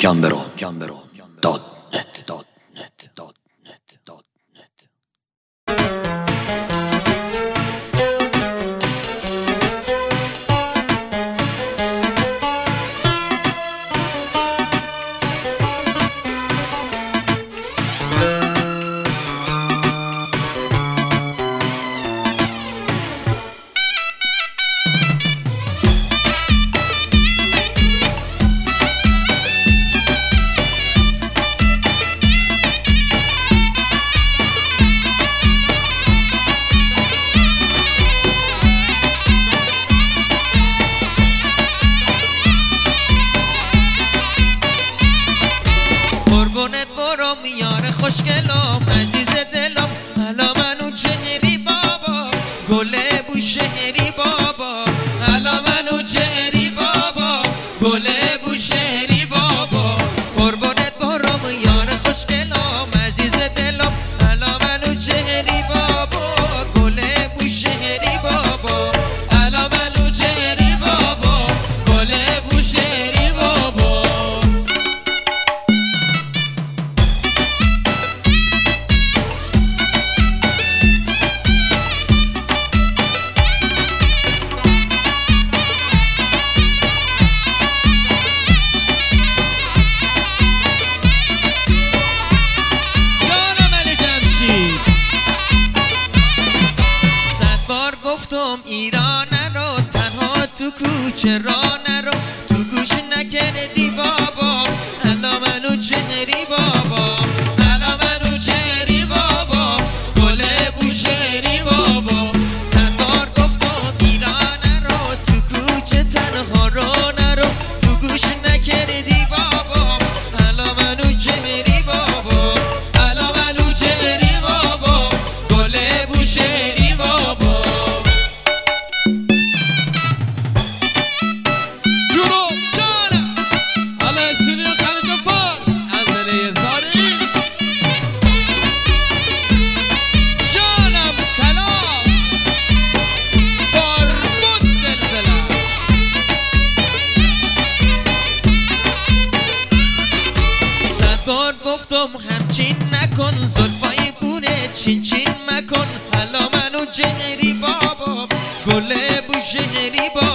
قربونت برم یار خوشگلم عزیز دلم حالا منو چهری بابا گل بوشهری بابا حالا منو چهری بابا گل بوشهری بابا قربونت برم یار خوشگلم عزیز دلم حالا منو چهری بابا گل بوشهری بابا حالا منو چهری بابا گل بوشهری بابا گفتم ایران رو تنها تو کوچه را نرو تو گوش نکردی بابا حالا منو چهری بابا حالا منو چهری بابا گل بوشهری بابا صد بار گفتم ایران رو تو کوچه تنها را نرو تو گوش نکردی بابا حالا منو چهری بابا حالا منو چهری بابا گل بوشهری بابا گفتم همچین نکن زلفای بونه چین چین مکن حالا منو چهری بابا گل بوشهری بابا